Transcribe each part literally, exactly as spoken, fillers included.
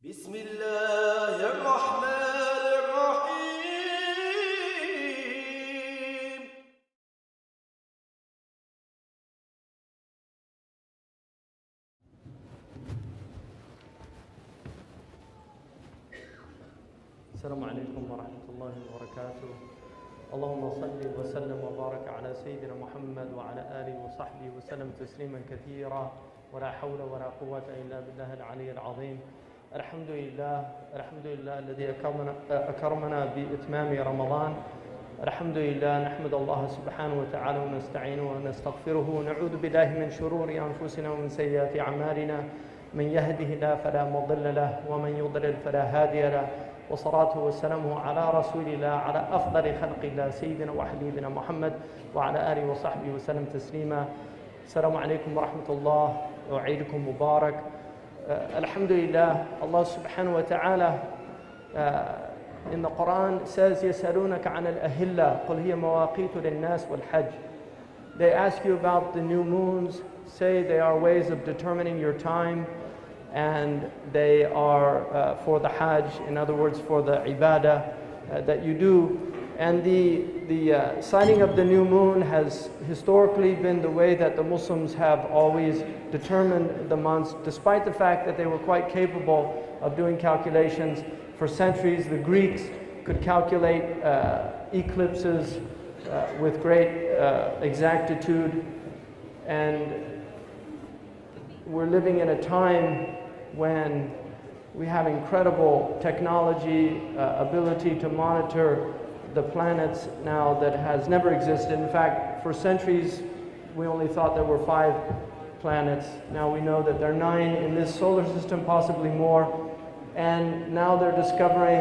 بسم الله الرحمن الرحيم. السلام عليكم ورحمة الله وبركاته. اللهم صل وسلم وبارك على سيدنا محمد وعلى آله وصحبه وسلم تسليما كثيرا، ولا حول ولا قوة إلا بالله العلي العظيم. الحمد لله الحمد لله الذي أكرمنا, أكرمنا بإتمام رمضان. الحمد لله، نحمد الله سبحانه وتعالى ونستعينه ونستغفره ونعوذ بالله من شرور أنفسنا ومن سيئات أعمالنا. من يهده الله فلا مضل له ومن يضلل فلا هادي له، وصلاته وسلامه على رسول الله على أفضل خلق الله سيدنا وحبيبنا محمد وعلى آله وصحبه وسلم تسليما. السلام عليكم ورحمة الله وعيدكم مبارك. Uh, Alhamdulillah, Allah subhanahu wa ta'ala uh, in the Quran says, يَسَأَلُونَكَ عَنَ الْأَهِلَّةِ قُلْ هِيَ مَوَاقِيتُ لِلنَّاسِ وَالْحَجِّ. They ask you about the new moons. Say they are ways of determining your time, and they are uh, for the Hajj, in other words, for the ibadah uh, that you do. And the, the uh, sighting of the new moon has historically been the way that the Muslims have always determined the months, despite the fact that they were quite capable of doing calculations. For centuries, the Greeks could calculate uh, eclipses uh, with great uh, exactitude. And we're living in a time when we have incredible technology, uh, ability to monitor the planets now that has never existed. In fact, for centuries, we only thought there were five planets. Now we know that there are nine in this solar system, possibly more. And now they're discovering,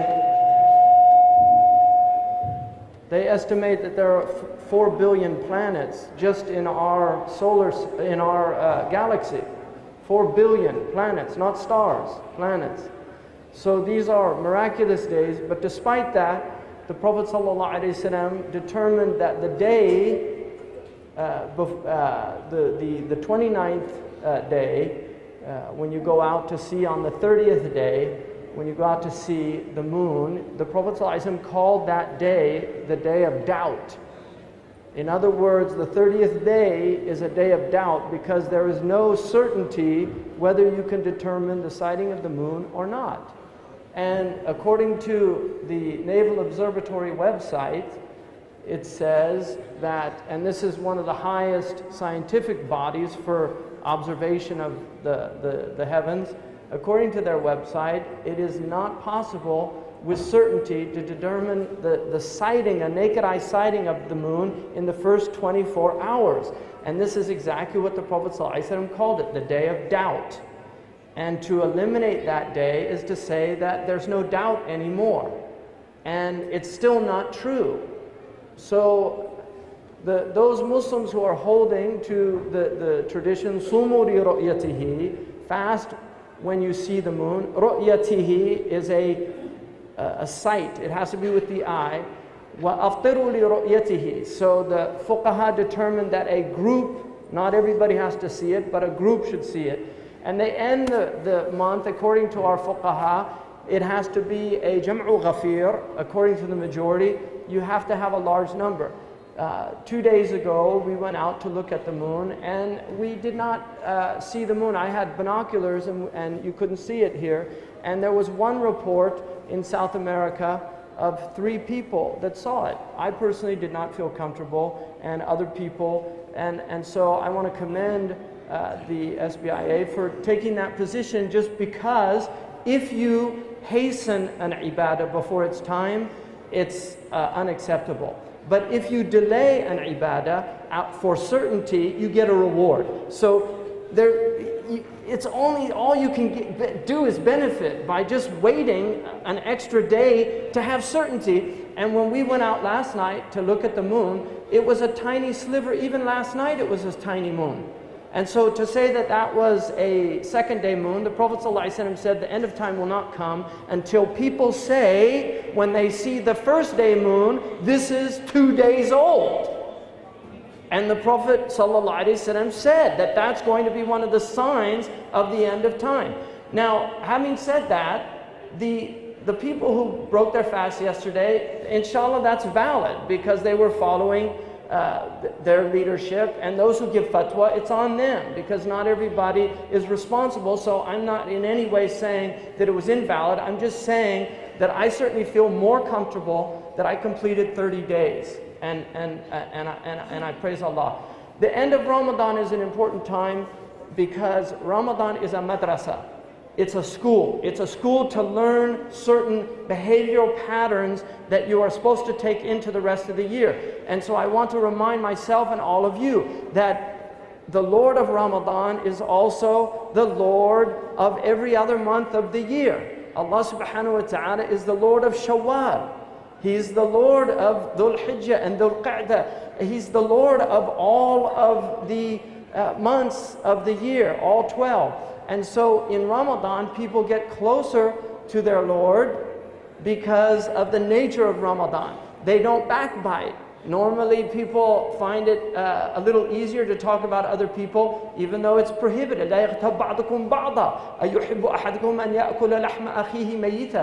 they estimate that there are four billion planets just in our solar, in our uh, galaxy. Four billion planets, not stars, planets. So these are miraculous days, but despite that, the Prophet ﷺ determined that the day, uh, uh, the, the, the twenty-ninth uh, day, uh, when you go out to see on the thirtieth day, when you go out to see the moon, the Prophet ﷺ called that day the day of doubt. In other words, the thirtieth day is a day of doubt because there is no certainty whether you can determine the sighting of the moon or not. And according to the Naval Observatory website, it says that, and this is one of the highest scientific bodies for observation of the, the, the heavens, according to their website, it is not possible with certainty to determine the, the sighting, a naked eye sighting of the moon in the first twenty-four hours. And this is exactly what the Prophet ﷺ called it, the day of doubt. And to eliminate that day is to say that there's no doubt anymore. And it's still not true. So the, those Muslims who are holding to the, the tradition, Sumu li ru'yatihi, fast when you see the moon. Ru'yatihi is a, a sight. It has to be with the eye. Wa aftiru li ru'yatihi. So the fuqaha determined that a group, not everybody has to see it, but a group should see it. And they end the, the month, according to our fuqaha, it has to be a jam'u ghafir. According to the majority, you have to have a large number. Uh, two days ago, we went out to look at the moon, and we did not uh, see the moon. I had binoculars, and, and you couldn't see it here. And there was one report in South America of three people that saw it. I personally did not feel comfortable, and other people. And, and so I want to commend Uh, the S B I A for taking that position, just because if you hasten an ibadah before its time, it's uh, unacceptable. But if you delay an ibadah out for certainty, you get a reward. So there, it's only, all you can get, do is benefit by just waiting an extra day to have certainty. And when we went out last night to look at the moon, it was a tiny sliver. Even last night it was a tiny moon. And so to say that that was a second day moon, the Prophet ﷺ said the end of time will not come until people say, when they see the first day moon, this is two days old. And the Prophet ﷺ said that that's going to be one of the signs of the end of time. Now, having said that, the, the people who broke their fast yesterday, inshallah, that's valid because they were following uh, their leadership, and those who give fatwa, it's on them because not everybody is responsible. So I'm not in any way saying that it was invalid. I'm just saying that I certainly feel more comfortable that I completed thirty days, and, and, and, I, and, and I praise Allah. The end of Ramadan is an important time because Ramadan is a madrasa. It's a school. It's a school to learn certain behavioral patterns that you are supposed to take into the rest of the year. And so I want to remind myself and all of you that the Lord of Ramadan is also the Lord of every other month of the year. Allah subhanahu wa ta'ala is the Lord of Shawwal. He's the Lord of Dhul Hijjah and Dhul Qa'dah. He's the Lord of all of the uh, months of the year, all twelve. And so in Ramadan, people get closer to their Lord because of the nature of Ramadan. They don't backbite. Normally people find it uh, a little easier to talk about other people, even though it's prohibited. لا يغتب بعضكم بعضا أيحب أحدكم أن يأكل لحم أخيه ميتا.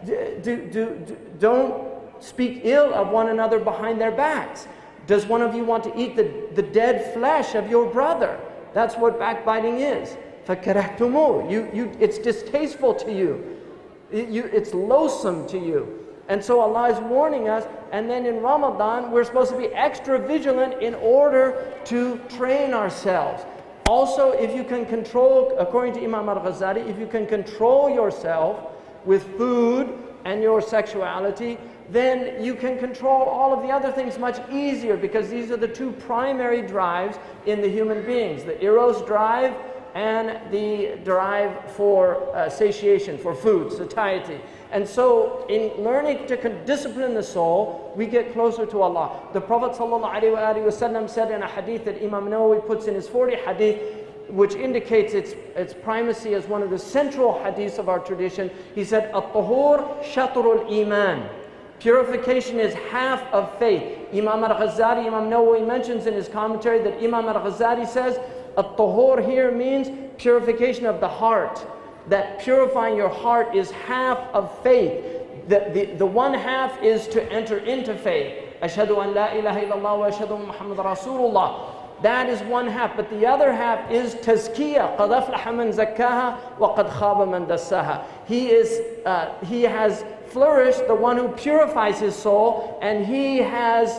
Don't speak ill of one another behind their backs. Does one of you want to eat the, the dead flesh of your brother? That's what backbiting is. فَكَرَهْتُمُوهُ. You, you, it's distasteful to you. It, you. It's loathsome to you. And so Allah is warning us, and then in Ramadan, we're supposed to be extra vigilant in order to train ourselves. Also, if you can control, according to Imam al-Ghazali, if you can control yourself with food and your sexuality, then you can control all of the other things much easier, because these are the two primary drives in the human beings, the eros drive and the drive for uh, satiation, for food, satiety. And so in learning to discipline the soul, we get closer to Allah. The Prophet ﷺ said in a hadith that Imam Nawawi puts in his forty hadith, which indicates its, its primacy as one of the central hadiths of our tradition. He said, "At-tahur shatrul iman." Purification is half of faith. Imam al-Ghazali, Imam Nawawi mentions in his commentary that Imam al-Ghazali says, "At-tahur" here means purification of the heart. That purifying your heart is half of faith. The, the, the one half is to enter into faith. Ashhadu an la ilaha illallah wa ashhadu Muhammad Rasulullah. That is one half. But the other half is tazkiyah. قَدْ أَفْلَحَ مَنْ زَكَّاهَا وَقَدْ خَابَ مَنْ دَسَّاهَا. He is, uh, he has flourished, the one who purifies his soul, and he has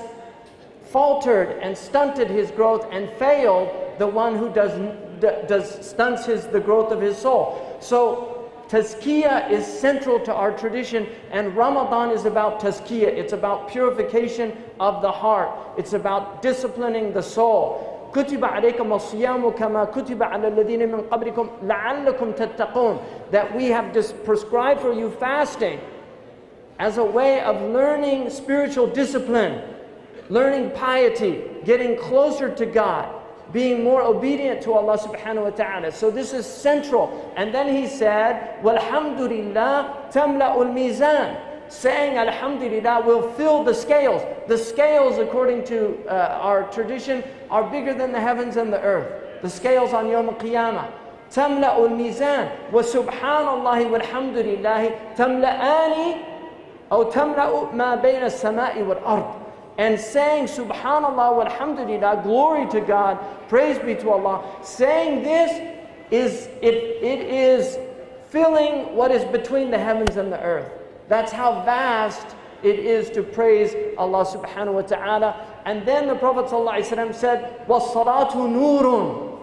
faltered and stunted his growth and failed the one who does, does stunts his, the growth of his soul. So tazkiyah is central to our tradition, and Ramadan is about tazkiyah. It's about purification of the heart. It's about disciplining the soul. كُتِبَ عَلَيْكُمُ الصِّيَامُ كَمَا كُتِبَ عَلَى الَّذِينَ مِنْ قَبْلِكُمْ لَعَلَّكُمْ تَتَّقُونَ. That we have prescribed for you fasting as a way of learning spiritual discipline, learning piety, getting closer to God, being more obedient to Allah subhanahu wa ta'ala. So this is central. And then he said, وَالْحَمْدُ لِلَّهِ تَمْلَأُ الْمِيزَانِ. Saying Alhamdulillah will fill the scales. The scales, according to uh, our tradition, are bigger than the heavens and the earth. The scales on Yawm al-Qiyamah. تَمْلَأُ الْمِيزَانِ وَسُبْحَانَ اللَّهِ وَالْحَمْدُ لِلَّهِ تَمْلَأَانِ أو تَمْلَأُ مَا بَيْنَ السَّمَاءِ وَالْأَرْضِ. And saying Subhanallah walhamdulillah, glory to God, praise be to Allah. Saying this is, it, it is filling what is between the heavens and the earth. That's how vast it is to praise Allah subhanahu wa ta'ala. And then the Prophet ﷺ said, وَالصَّلَاةُ نُورٌ.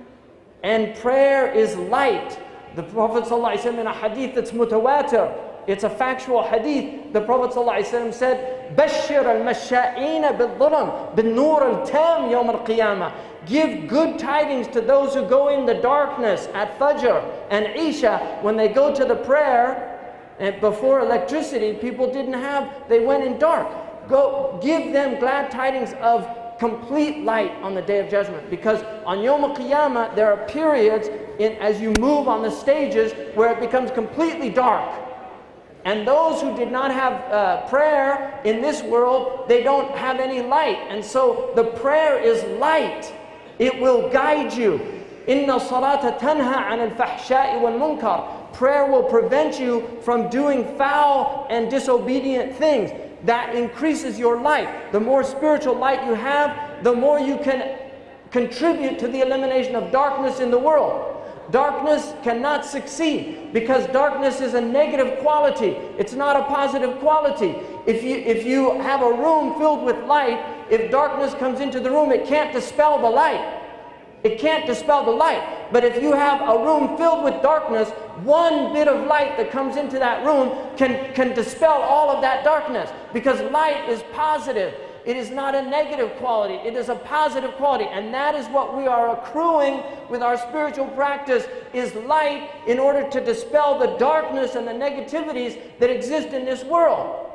And prayer is light. The Prophet ﷺ in a hadith that's mutawatir, it's a factual hadith. The Prophet ﷺ said, بَشِّرَ الْمَشَّائِينَ بِالظُّلَمِ بِالنُّورِ الْتَامِ يَوْمَ الْقِيَامَةِ. Give good tidings to those who go in the darkness at Fajr and Isha. When they go to the prayer, and before electricity, people didn't have, they went in dark. Go give them glad tidings of complete light on the Day of Judgment. Because on Yawm al-Qiyamah, there are periods in, as you move on the stages where it becomes completely dark. And those who did not have uh, prayer in this world, they don't have any light. And so the prayer is light. It will guide you. Inna salata tanha anil fahsha'i wal munkar. Prayer will prevent you from doing foul and disobedient things. That increases your light. The more spiritual light you have, the more you can contribute to the elimination of darkness in the world. Darkness cannot succeed because darkness is a negative quality. It's not a positive quality. If you, if you have a room filled with light, if darkness comes into the room, it can't dispel the light. It can't dispel the light. But if you have a room filled with darkness, one bit of light that comes into that room can, can dispel all of that darkness. Because light is positive. It is not a negative quality. It is a positive quality. And that is what we are accruing with our spiritual practice, is light, in order to dispel the darkness and the negativities that exist in this world.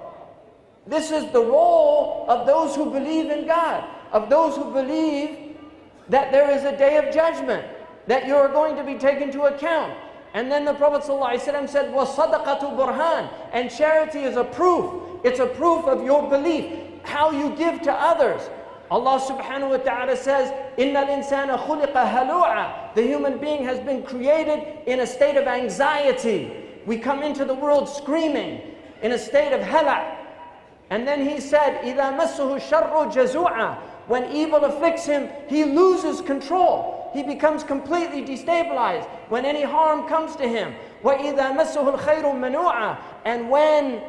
This is the role of those who believe in God, of those who believe that there is a day of judgment, that you are going to be taken to account. And then the Prophet ﷺ said, وَصَدَقَةُ بُرْهَانٌ. And charity is a proof. It's a proof of your belief, how you give to others. Allah subhanahu wa ta'ala says, إِنَّ الْإِنسَانَ خُلِقَ هَلُوعًا. The human being has been created in a state of anxiety. We come into the world screaming, in a state of hala'. And then he said, إِذَا مَسُّهُ الشَّرُّ جَزُوعًا. When evil afflicts him, he loses control. He becomes completely destabilized when any harm comes to him. وَإِذَا مَسُّهُ الْخَيْرُ مَنُوعًا. And when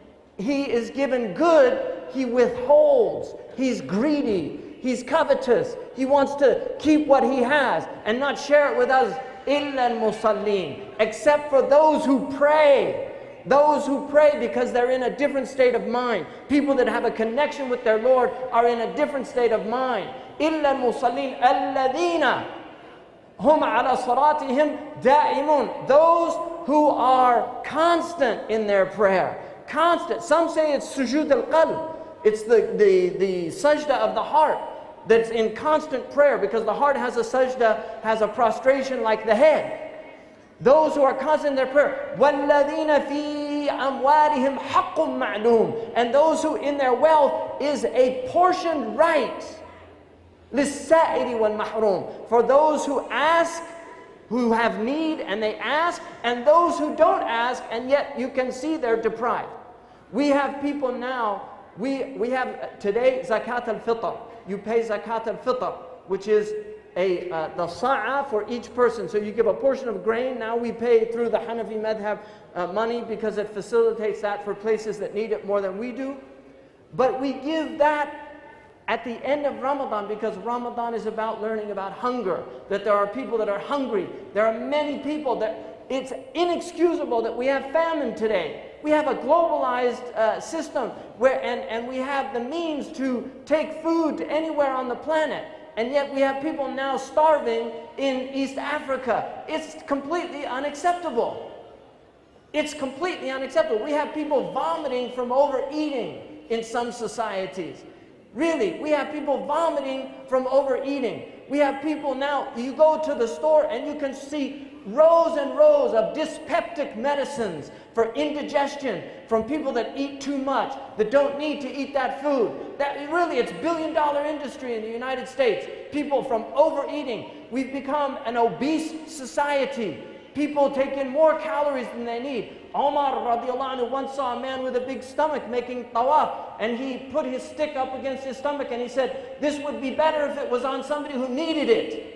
he is given good, he withholds. He's greedy. He's covetous. He wants to keep what he has and not share it with us. إِلَّا الْمُصَلِّينَ. Except for those who pray. Those who pray, because they're in a different state of mind. People that have a connection with their Lord are in a different state of mind. إِلَّا الْمُصَلِّينَ الَّذِينَ هُمْ عَلَى صَلَاتِهِمْ دَائِمُونَ. Those who are constant in their prayer. Constant. Some say it's sujood al-qalb. It's the, the, the sajda of the heart that's in constant prayer, because the heart has a sajda, has a prostration like the head. Those who are constant in their prayer. وَالَّذِينَ فِي أَمْوَالِهِمْ حَقٌّ مَعْلُومٌ. And those who in their wealth is a portioned right. لِلسَّائِلِ وَالْمَحْرُومِ. For those who ask, who have need and they ask, and those who don't ask and yet you can see they're deprived. We have people now, we, we have today zakat al-fitr. You pay zakat al-fitr, which is A, uh, the sa'a for each person. So you give a portion of grain. Now we pay through the Hanafi madhab uh, money, because it facilitates that for places that need it more than we do. But we give that at the end of Ramadan, because Ramadan is about learning about hunger, that there are people that are hungry. There are many people that it's inexcusable that we have famine today. We have a globalized uh, system where, and, and we have the means to take food to anywhere on the planet. And yet we have people now starving in East Africa. It's completely unacceptable. It's completely unacceptable. We have people vomiting from overeating in some societies. Really, we have people vomiting from overeating. We have people now, you go to the store and you can see rows and rows of dyspeptic medicines for indigestion from people that eat too much, that don't need to eat that food. That really, it's billion dollar industry in the United States. People from overeating. We've become an obese society. People take in more calories than they need. Omar radiallahu anhu once saw a man with a big stomach making tawaf, and he put his stick up against his stomach and he said, this would be better if it was on somebody who needed it.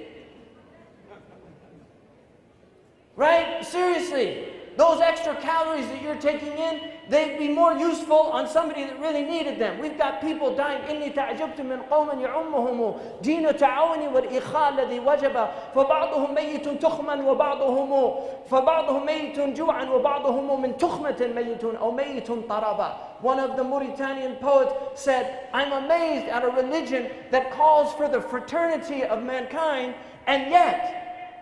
Right? Seriously. Those extra calories that you're taking in, they'd be more useful on somebody that really needed them. We've got people dying. إِنِّي تَعْجَبْتُ مِنْ قَوْمٍ يَعُمُّهُمُ دِينُ تَعَوُنِ وَالْإِخَاءِ الَّذِي وَجَبَ فَبَعْضُهُم مَيِّتٌ تُخْمًا وَبَعْضُهُمْ فَبَعْضُهُم مَيِّتٌ جُوعًا وَبَعْضُهُم مِنْ تُخْمَةٍ مَيِّتٌ أَوْ مَيِّتٌ طَرَبًا. One of the Mauritanian poets said, I'm amazed at a religion that calls for the fraternity of mankind, and yet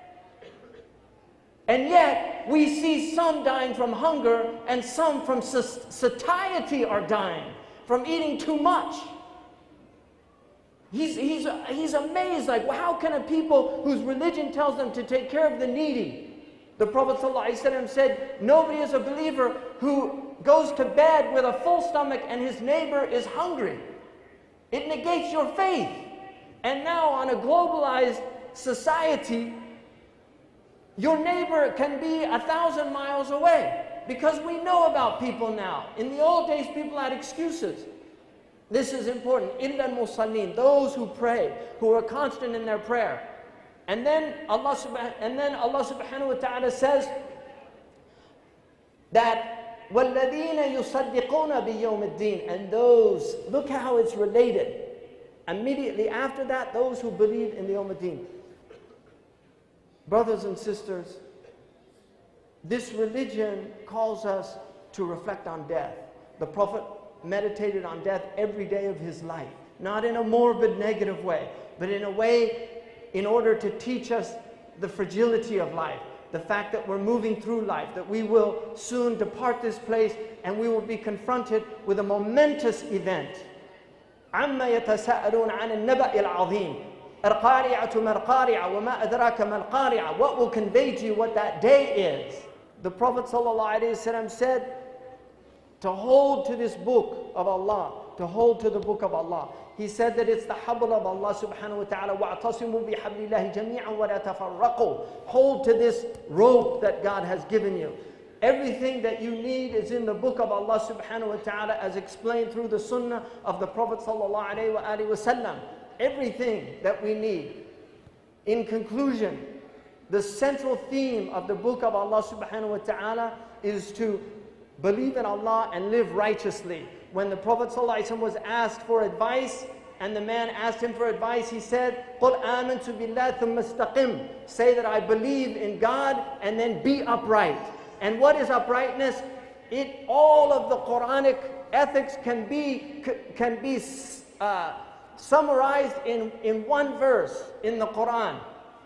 And yet, we see some dying from hunger, and some from satiety are dying, from eating too much. He's, he's, he's amazed, like, well, how can a people whose religion tells them to take care of the needy? The Prophet ﷺ said, nobody is a believer who goes to bed with a full stomach and his neighbor is hungry. It negates your faith. And now, on a globalized society, Your neighbor can be a thousand miles away because we know about people now. In the old days, people had excuses. This is important. إِلَّا الْمُصَلِّينَ, those who pray, who are constant in their prayer. And then Allah, and then Allah subhanahu wa ta'ala says that وَالَّذِينَ يُصَدِّقُونَ بِيَوْمِ الدِّينِ, and those, look how it's related. Immediately after that, those who believe in the Yawm al-Din. Brothers and sisters, this religion calls us to reflect on death. The Prophet meditated on death every day of his life, not in a morbid, negative way, but in a way in order to teach us the fragility of life, the fact that we're moving through life, that we will soon depart this place and we will be confronted with a momentous event. عَمَّا يَتَسَاءَلُونَ عَنِ النَّبَأِ الْعَظِيمِ الْقَارِعَةُ مَا الْقَارِعَةُ وَمَا أَدْرَاكَ مَا الْقَارِعَةُ. What will convey to you what that day is? The Prophet ﷺ said to hold to this book of Allah, to hold to the book of Allah. He said that it's the habl of Allah subhanahu wa ta'ala. وَاعْتَصِمُوا بِحَبْلِ اللَّهِ جَمِيعًا وَلَا تَفَرَّقُوا. Hold to this rope that God has given you. Everything that you need is in the book of Allah subhanahu wa ta'ala, as explained through the sunnah of the Prophet sallallahu alayhi wa sallam. Everything that we need. In conclusion, the central theme of the book of Allah subhanahu wa ta'ala is to believe in Allah and live righteously. When the Prophet ﷺ was asked for advice, and the man asked him for advice, he said, قُلْ آمَنْتُ بِاللَّهِ ثُمَّ اسْتَقِمْ. Say that I believe in God and then be upright. And what is uprightness? It, all of the Quranic ethics can be, can be uh, summarized in, in one verse in the Quran.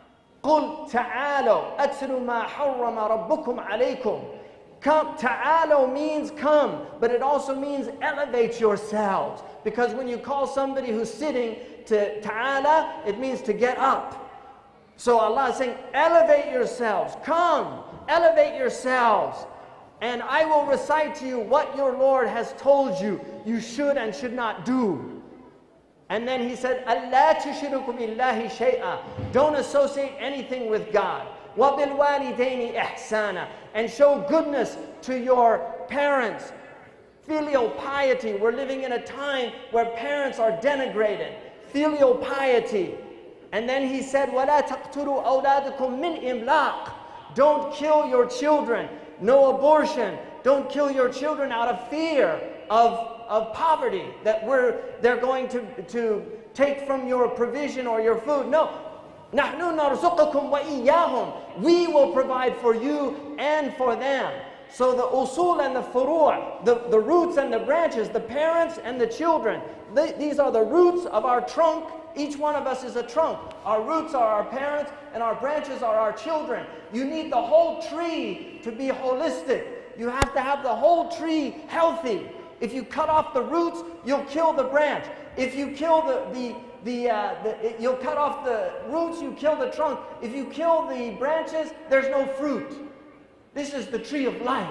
قُلْ تَعَالَوْا أَتْلُ مَا حَرَّمَ رَبُّكُمْ عَلَيْكُمْ. Come, ta'alo means come, but it also means elevate yourselves. Because when you call somebody who's sitting to ta'ala, it means to get up. So Allah is saying, elevate yourselves, come, elevate yourselves. And I will recite to you what your Lord has told you, you should and should not do. And then he said, أَلَّا تُشْرِكُ بِاللَّهِ شَيْئًا. Don't associate anything with God. وَبِالْوَالِدَيْنِ إِحْسَانًا. And show goodness to your parents. Filial piety. We're living in a time where parents are denigrated. Filial piety. And then he said, وَلَا تَقْتُلُوا أَوْلَادَكُمْ مِنْ إِمْلَاقٍ. Don't kill your children. No abortion. Don't kill your children out of fear of, of poverty. That we're, they're going to, to take from your provision or your food. No. نَحْنُ نَرْزُقُكُمْ وَإِيَّاهُمْ. We will provide for you and for them. So the usul and the furu', the, the roots and the branches, the parents and the children, they, these are the roots of our trunk. Each one of us is a trunk. Our roots are our parents and our branches are our children. You need the whole tree to be holistic. You have to have the whole tree healthy. If you cut off the roots, you'll kill the branch. If you kill the, the The, uh, the, it, you'll cut off the roots, you kill the trunk. If you kill the branches, there's no fruit. This is the tree of life.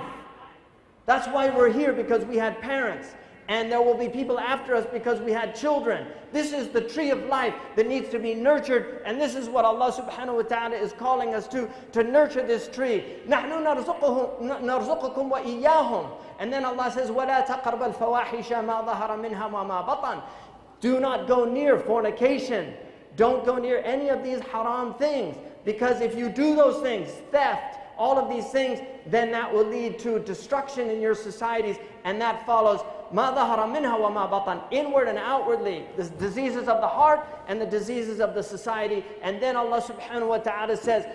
That's why we're here, because we had parents. And there will be people after us because we had children. This is the tree of life that needs to be nurtured. And this is what Allah subhanahu wa ta'ala is calling us to, to nurture this tree. نَحْنُ نَرْزُقُكُمْ وَإِيَّاهُمْ. And then Allah says, وَلَا تَقْرَبَ الْفَوَاحِشَ مَا ظَهَرَ مِنْهَا وَمَا بَطَنَ. Do not go near fornication. Don't go near any of these haram things. Because if you do those things, theft, all of these things, then that will lead to destruction in your societies. And that follows مَا ظَهَرَ مِنْهَا وَمَا بَطَنَ. Inward and outwardly, the diseases of the heart and the diseases of the society. And then Allah subhanahu wa ta'ala says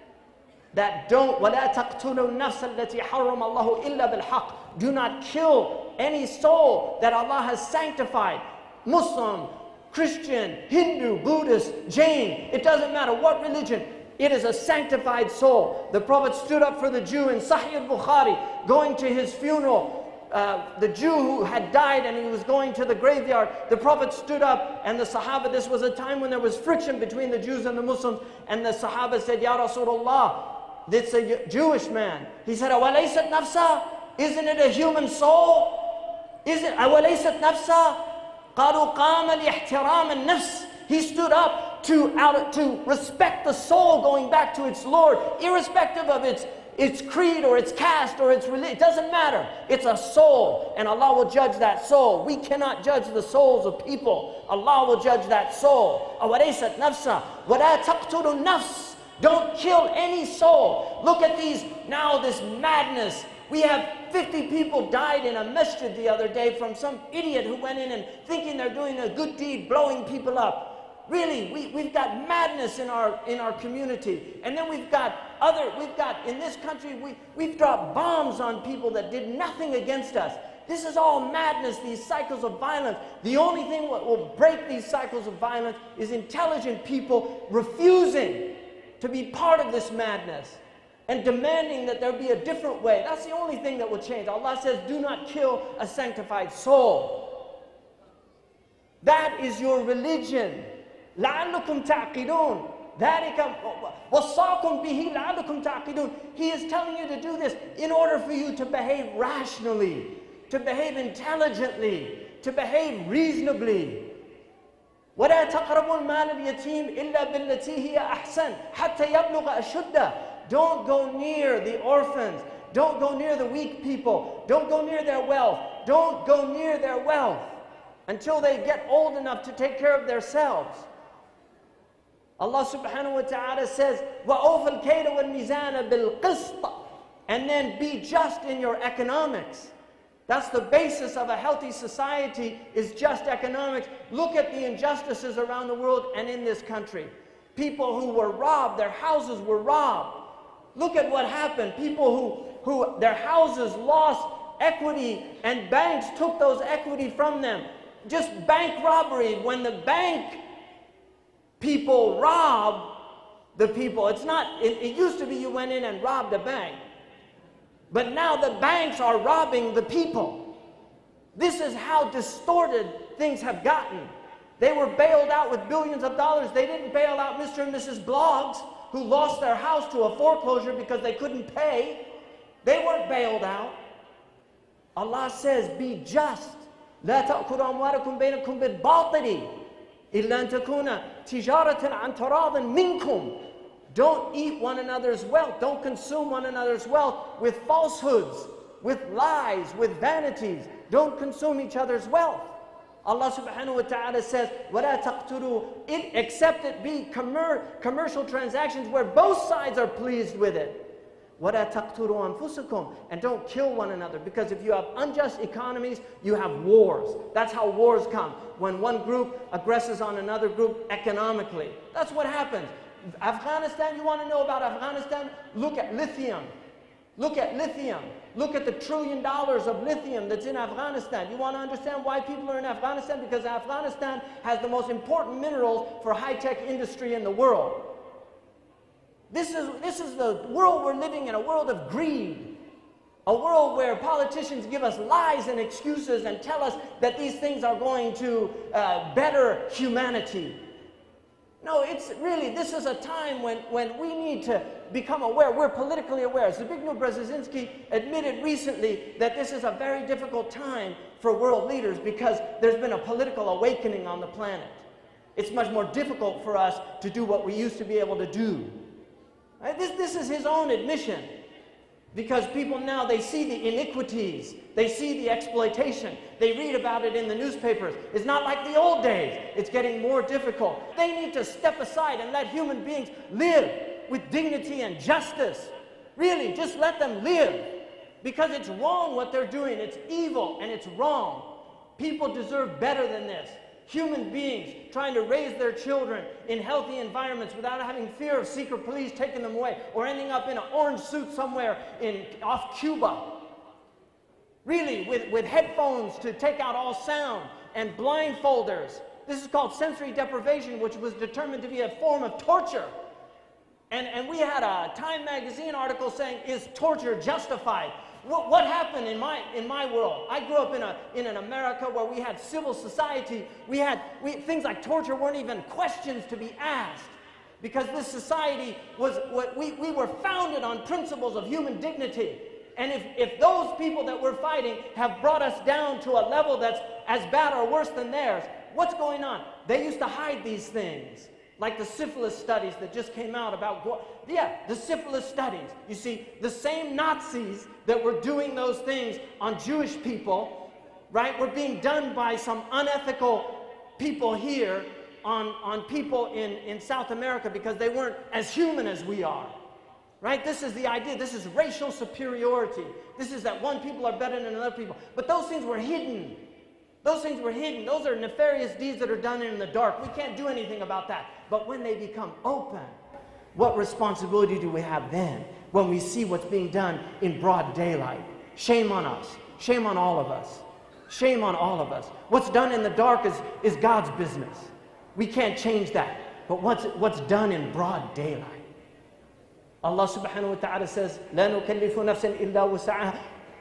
that don't, وَلَا تَقْتُلُوا النَّفْسَ الَّتِي حَرَّمَ اللَّهُ إِلَّا بِالْحَقِّ. Do not kill any soul that Allah has sanctified. Muslim, Christian, Hindu, Buddhist, Jain, it doesn't matter what religion, it is a sanctified soul. The Prophet stood up for the Jew in Sahih al-Bukhari, going to his funeral. Uh, the Jew who had died and he was going to the graveyard, the Prophet stood up and the Sahaba, this was a time when there was friction between the Jews and the Muslims, and the Sahaba said, Ya Rasulullah, it's a Jewish man. He said, أَوَلَيْسَتْ نَفْسَهُ. Isn't it a human soul? Isn't أَوَلَيْسَتْ نَفْسَهُ. قالوا قام لاحترام النفس. He stood up to, out, to respect the soul going back to its Lord, irrespective of its, its creed or its caste or its religion. It doesn't matter. It's a soul, and Allah will judge that soul. We cannot judge the souls of people. Allah will judge that soul. أَوَلَيْسَتْ نَفْسًا وَلَا تَقْتُلُوا النَّفْسَ. Don't kill any soul. Look at these, now this madness. We have fifty people died in a masjid the other day from some idiot who went in and thinking they're doing a good deed, blowing people up. Really, we, we've got madness in our, in our community. And then we've got other, we've got, in this country, we, we've dropped bombs on people that did nothing against us. This is all madness, these cycles of violence. The only thing that will break these cycles of violence is intelligent people refusing to be part of this madness and demanding that there be a different way. That's the only thing that will change. Allah says, do not kill a sanctified soul. That is your religion. لَعَلُّكُمْ تَعْقِلُونَ ذَلِكَ وَصَّاكُمْ بِهِ لَعَلُّكُمْ تَعْقِلُونَ. He is telling you to do this in order for you to behave rationally, to behave intelligently, to behave reasonably. وَلَا تَقْرَبُوا الْمَالَ الْيَتِيمِ إِلَّا بِالَّتِي هِيَ أَحْسَنُ حَتَّى يَبْلُغَ أَشُدَّهُ. Don't go near the orphans. Don't go near the weak people. Don't go near their wealth. Don't go near their wealth until they get old enough to take care of themselves. Allah subhanahu wa ta'ala says, وَأَوْفَ الْكَيْلَ وَالْمِيزَانَ بِالْقِسْطِ. And then be just in your economics. That's the basis of a healthy society, is just economics. Look at the injustices around the world and in this country. People who were robbed, their houses were robbed. Look at what happened. People who, who their houses lost equity and banks took those equity from them. Just bank robbery. When the bank people rob the people, it's not, it, it used to be you went in and robbed a bank. But now the banks are robbing the people. This is how distorted things have gotten. They were bailed out with billions of dollars. They didn't bail out Mister and Missus Bloggs, who lost their house to a foreclosure because they couldn't pay. They weren't bailed out. Allah says, be just. لا تأكلوا أموالكم بينكم بالباطل إلا أن تكون تجارة عن تراض منكم. Don't eat one another's wealth. Don't consume one another's wealth with falsehoods, with lies, with vanities. Don't consume each other's wealth. Allah subhanahu wa ta'ala says, وَلَا تَقْتُلُوا it, except it be commer commercial transactions where both sides are pleased with it. وَلَا تَقْتُلُوا أَنفُسَكُمْ. And don't kill one another, because if you have unjust economies, you have wars. That's how wars come. When one group aggresses on another group economically. That's what happens. Afghanistan, you want to know about Afghanistan? Look at lithium. Look at lithium. Look at the trillion dollars of lithium that's in Afghanistan. You want to understand why people are in Afghanistan? Because Afghanistan has the most important minerals for high-tech industry in the world. This is, this is the world we're living in, a world of greed. A world where politicians give us lies and excuses and tell us that these things are going to uh, better humanity. No, it's really, this is a time when, when we need to become aware. We're politically aware. Zbigniew Brzezinski admitted recently that this is a very difficult time for world leaders because there's been a political awakening on the planet. It's much more difficult for us to do what we used to be able to do. Right? This, this is his own admission. Because people now, they see the iniquities, they see the exploitation, they read about it in the newspapers. It's not like the old days. It's getting more difficult. They need to step aside and let human beings live with dignity and justice. Really, just let them live. Because it's wrong what they're doing. It's evil and it's wrong. People deserve better than this. Human beings trying to raise their children in healthy environments without having fear of secret police taking them away or ending up in an orange suit somewhere in, off Cuba. Really, with, with headphones to take out all sound and blindfolders. This is called sensory deprivation, which was determined to be a form of torture. And, and we had a Time magazine article saying, is torture justified? What, what happened in my, in my world? I grew up in, a, in an America where we had civil society. We had we, things like torture weren't even questions to be asked. Because this society was, what we, we were founded on principles of human dignity. And if, if those people that we're fighting have brought us down to a level that's as bad or worse than theirs, what's going on? They used to hide these things. Like the syphilis studies that just came out about, yeah, the syphilis studies. You see, the same Nazis that were doing those things on Jewish people, right, were being done by some unethical people here on, on people in, in South America because they weren't as human as we are. Right? This is the idea. This is racial superiority. This is that one people are better than other people. But those things were hidden. Those things were hidden. Those are nefarious deeds that are done in the dark. We can't do anything about that. But when they become open, what responsibility do we have then when we see what's being done in broad daylight? Shame on us. Shame on all of us. Shame on all of us. What's done in the dark is, is God's business. We can't change that. But what's, what's done in broad daylight? Allah subhanahu wa ta'ala says, "La nukallifu nafsan illa wus'aha."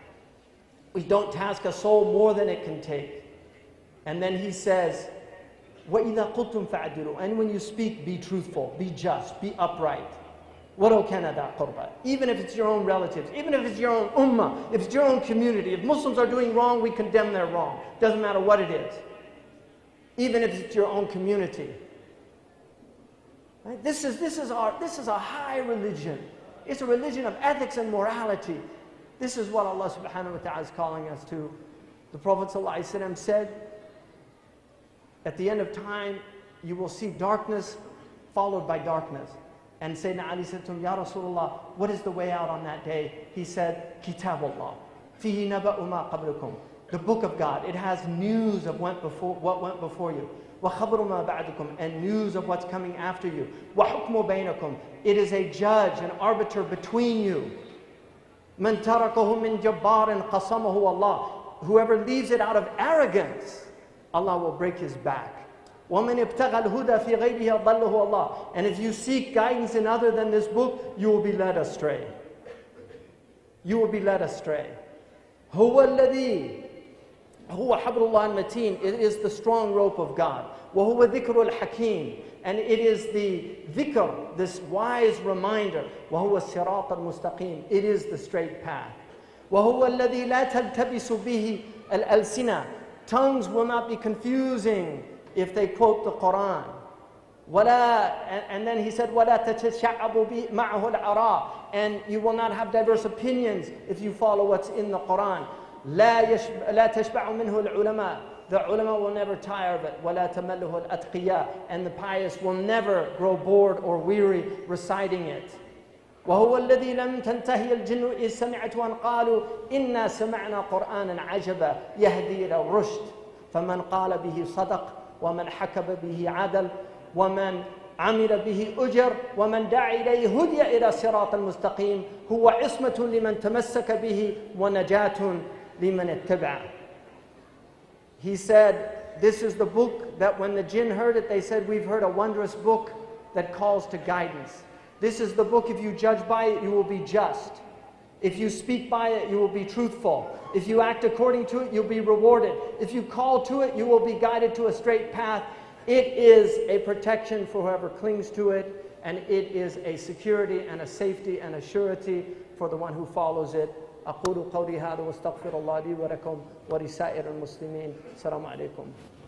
We don't task a soul more than it can take. And then he says, وَإِذَا قُلْتُمْ فَعْدِلُوا. And when you speak, be truthful, be just, be upright. وَلَوْ كَانَ ذَا قُرْبَى. Even if it's your own relatives, even if it's your own ummah, if it's your own community. If Muslims are doing wrong, we condemn their wrong. Doesn't matter what it is. Even if it's your own community. Right? This is, this is our, this is a high religion. It's a religion of ethics and morality. This is what Allah subhanahu wa ta'ala is calling us to. The Prophet ﷺ said, at the end of time, you will see darkness followed by darkness. And Sayyidina Ali said to him, Ya Rasulullah, what is the way out on that day? He said, Kitab Allah. Fihi naba'u ma qablakum. The book of God. It has news of went before, what went before you. وَخَبْرُ مَا بَعْدُكُمْ. And news of what's coming after you. وَحُكْمُ بَيْنَكُمْ. It is a judge, an arbiter between you. مَنْ تَرَكَهُ مِنْ جَبَّارٍ قَصَمَهُ اللَّهُ. Whoever leaves it out of arrogance, Allah will break his back. وَمَنْ ابْتَغَى الْهُدَى فِي غَيْرِهِ أَضَلَّهُ اللَّهُ. And if you seek guidance in other than this book, you will be led astray. You will be led astray. هُوَ الَّذِي هُوَ حَبْلُ اللَّهِ الْمَتِينَ. It is the strong rope of God. وَهُوَ ذِكْرُ الْحَكِيمِ. And it is the dhikr, this wise reminder. وَهُوَ الصِّرَاطَ الْمُسْتَقِيمِ. It is the straight path. وَهُوَ الَّذِي لَا تَلْتَبِسُ بِهِ الْأَلْسِنَةِ. Tongues will not be confusing if they quote the Quran. وَلَا, and, and then he said, وَلَا تَتَشَعَّبُ مَعَهُ الْعَرَىٰ. And you will not have diverse opinions if you follow what's in the Quran. لا يشب... لا تشبع منه العلماء. The ulama will never tire of it. وَلَا تَمَلُّهُ الْأَتْقِيَاء. And the pious will never grow bored or weary reciting it. وَهُوَ الَّذِي لَمْ تَنْتَهِيَ الْجِنُّ إِذْ سَمِعَتْ وَأَنْ قَالُوا إِنَّا سَمِعْنَا قُرْآنًا عَجَبًا يَهْدِي إِلَى الرُّشْدِ فَمَنْ قَالَ بِهِ صَدَقَ وَمَنْ حَكَمَ بِهِ عَدَلَ وَمَنْ عمل به أجر ومن دعا إليه هدي إلى صراط المستقيم هو عصمة لمن تمسك به ونجاة لمن اتبع. He said, this is the book that when the jinn heard it, they said, we've heard a wondrous book that calls to guidance. This is the book, if you judge by it, you will be just. If you speak by it, you will be truthful. If you act according to it, you'll be rewarded. If you call to it, you will be guided to a straight path. It is a protection for whoever clings to it, and it is a security and a safety and a surety for the one who follows it. أقول قولي هذا واستغفر الله لي ولكم ولسائر المسلمين. السلام عليكم.